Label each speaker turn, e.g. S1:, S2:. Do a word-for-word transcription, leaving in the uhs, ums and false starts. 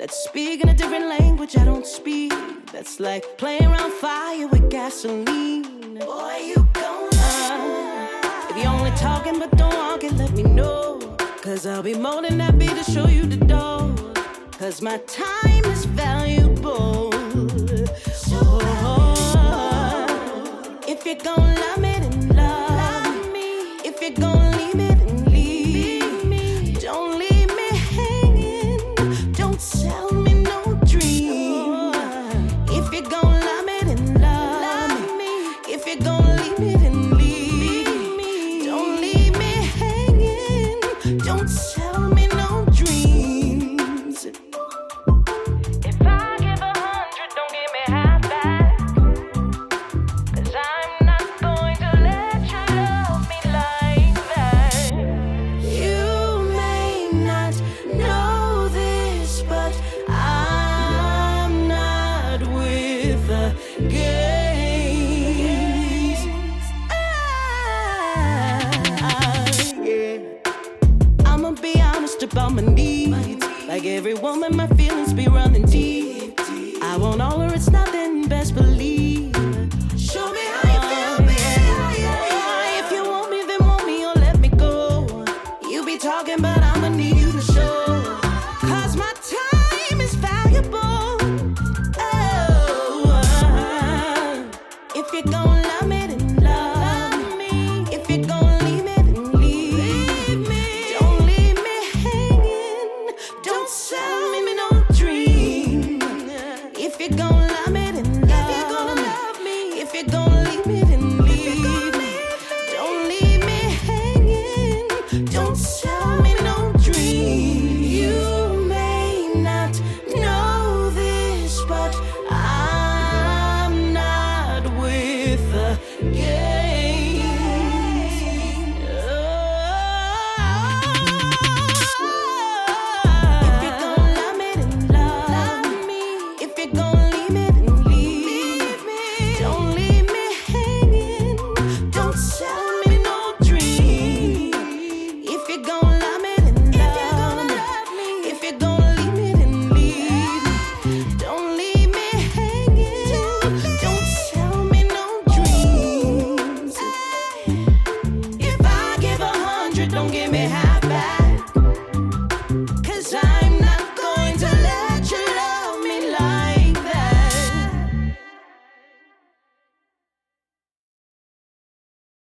S1: Let's speak in a different language I don't speak. That's like playing around fire with gasoline. Boy, you gon' uh, if you only talking but don't walk it, let me know. Cause I'll be more than happy to show you the door. Cause my time is valuable. Oh, if you're gon' love me, then love me. If you're gon' leave me, then leave me. Don't leave me hanging. Don't sell me no dream. If you're gon' love me, then love me. If you're gon' leave me, then leave me. Don't leave me hanging. Don't sell me no dreams. If I give a hundred, don't give me half back. Cause I'm not going to let you love me like that. You may not know this, but I'm not with the games. Ah, yeah. I'ma be honest about my needs. Like every woman, my feelings be running deep. I want all or it's nothing, best believe. Show me how you feel, baby. If you want me, then want me or let me go. You be talking, but I'ma need you to show. Cause my time is valuable. Oh, if you're gon' love me, then love me. If you're gon' leave me, then leave me. Don't leave me hanging. Don't sell